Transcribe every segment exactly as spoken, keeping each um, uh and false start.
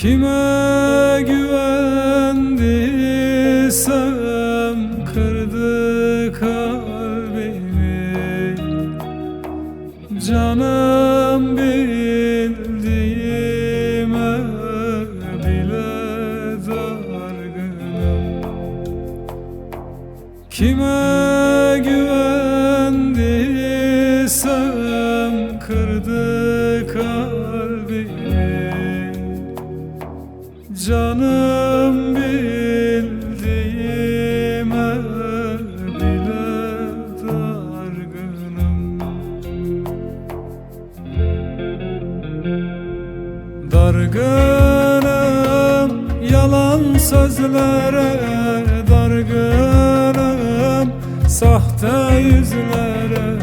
Kime güvendiysem kırdı kalbimi. Canım bildiğime bile dargınım. Kime güvendiysem kırdı kalbimi. Canım bildiğime bile dargınım. Dargınım yalan sözlere, dargınım sahte yüzlere,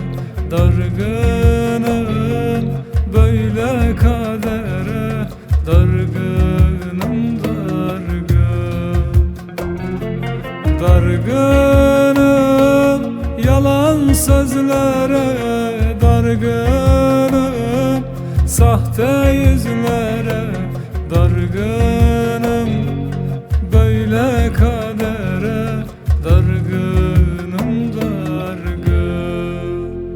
dargınım böyle kadere, dargınım dargın. Dargınım yalan sözlere, dargınım sahte yüzlere, dargınım böyle kadere, dargınım dargın.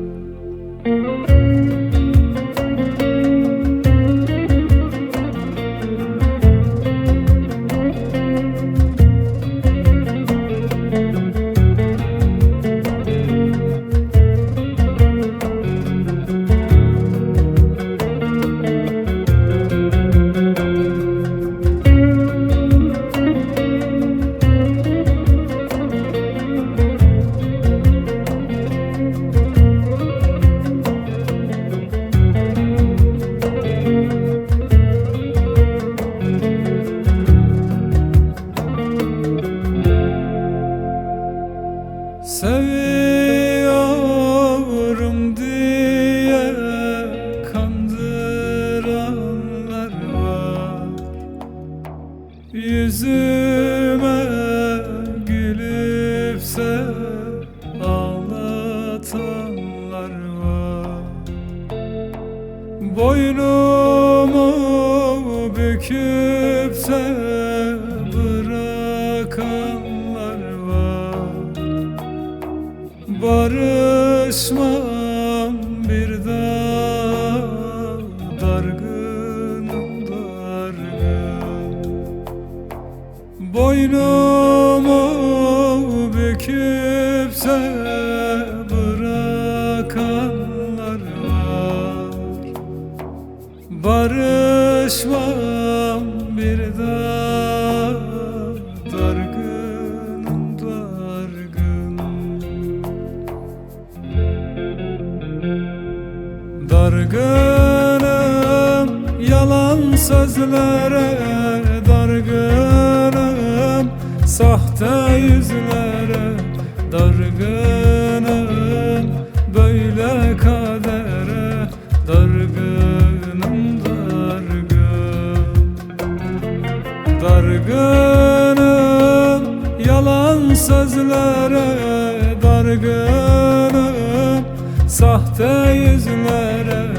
Seviyorum diye kandıranlar var. Yüzüme gülüpse ağlatanlar var. Boynumu büküp de bırakanlar var. Barışmam bir daha, dargınım dargın. Boynumu büküp de bırakanlar var. Barışmam bir daha, dargınım dargın. Dargınım yalan sözlere, dargınım sahte yüzlere, dargınım böyle kadere, dargınım dargın. Dargınım yalan sözlere, dargınım sahte yüzlere,